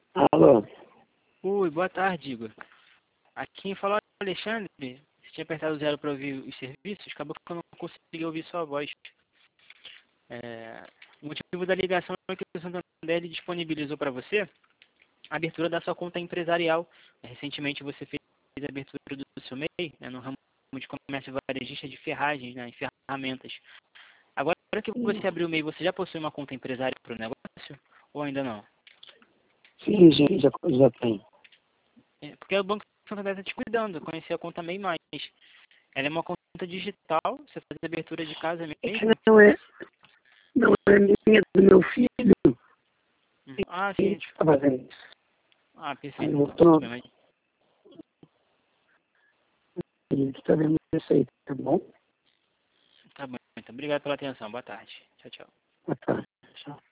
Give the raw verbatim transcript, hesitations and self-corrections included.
Alô? Oi, boa tarde, Igor. Aqui quem fala é o Alexandre. Você tinha apertado zero para ouvir os serviços, acabou que eu não consegui ouvir sua voz. É, o motivo da ligação é que o Santander ele disponibilizou para você a abertura da sua conta empresarial. Recentemente você fez a abertura do seu M E I, né, no ramo de comércio varejista de ferragens, né, e ferramentas. Agora que você abriu o M E I, você já possui uma conta empresária para o negócio ou ainda não? Sim, já, já, já tem. É, porque o Banco Santander está te cuidando, conhecer a conta M E I mais. Ela é uma conta digital, você faz a abertura de casa É que mesmo. não é, não é minha, é do meu filho. Hum. Ah, Ele sim. está fazendo isso. Ah, Aí perfeito. eu Então, tudo tô, bem, mas ele está vendo isso aí, tá bom? tá bom. Então, obrigado pela atenção. Boa tarde. Tchau, tchau. Boa tarde. Tchau.